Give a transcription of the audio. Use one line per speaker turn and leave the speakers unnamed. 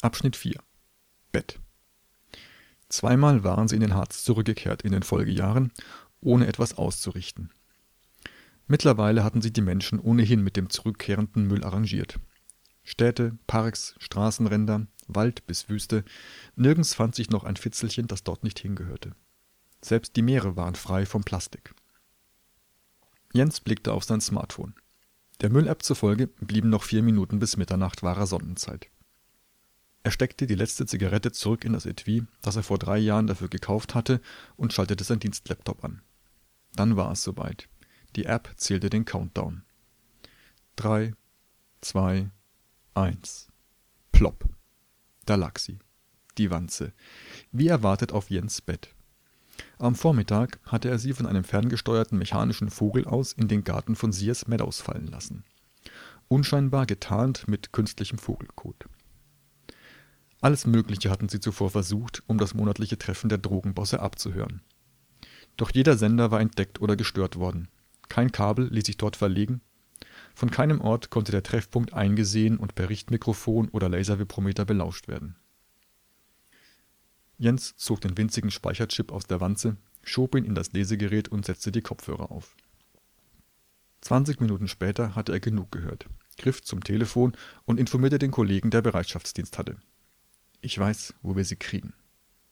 Abschnitt 4. Bett. Zweimal waren sie in den Harz zurückgekehrt in den Folgejahren, ohne etwas auszurichten. Mittlerweile hatten sich die Menschen ohnehin mit dem zurückkehrenden Müll arrangiert. Städte, Parks, Straßenränder, Wald bis Wüste, nirgends fand sich noch ein Fitzelchen, das dort nicht hingehörte. Selbst die Meere waren frei vom Plastik. Jens blickte auf sein Smartphone. Der Müll-App zufolge blieben noch 4 Minuten bis Mitternacht wahrer Sonnenzeit. Er steckte die letzte Zigarette zurück in das Etui, das er vor 3 Jahren dafür gekauft hatte, und schaltete sein Dienstlaptop an. Dann war es soweit. Die App zählte den Countdown. 3, 2, 1. Plopp. Da lag sie. Die Wanze. Wie erwartet auf Jens' Bett. Am Vormittag hatte er sie von einem ferngesteuerten mechanischen Vogel aus in den Garten von Sears Meadows fallen lassen. Unscheinbar getarnt mit künstlichem Vogelkot. Alles Mögliche hatten sie zuvor versucht, um das monatliche Treffen der Drogenbosse abzuhören. Doch jeder Sender war entdeckt oder gestört worden. Kein Kabel ließ sich dort verlegen. Von keinem Ort konnte der Treffpunkt eingesehen und per Richtmikrofon oder Laservibrometer belauscht werden. Jens zog den winzigen Speicherchip aus der Wanze, schob ihn in das Lesegerät und setzte die Kopfhörer auf. 20 Minuten später hatte er genug gehört, griff zum Telefon und informierte den Kollegen, der Bereitschaftsdienst hatte. »Ich weiß, wo wir sie kriegen.«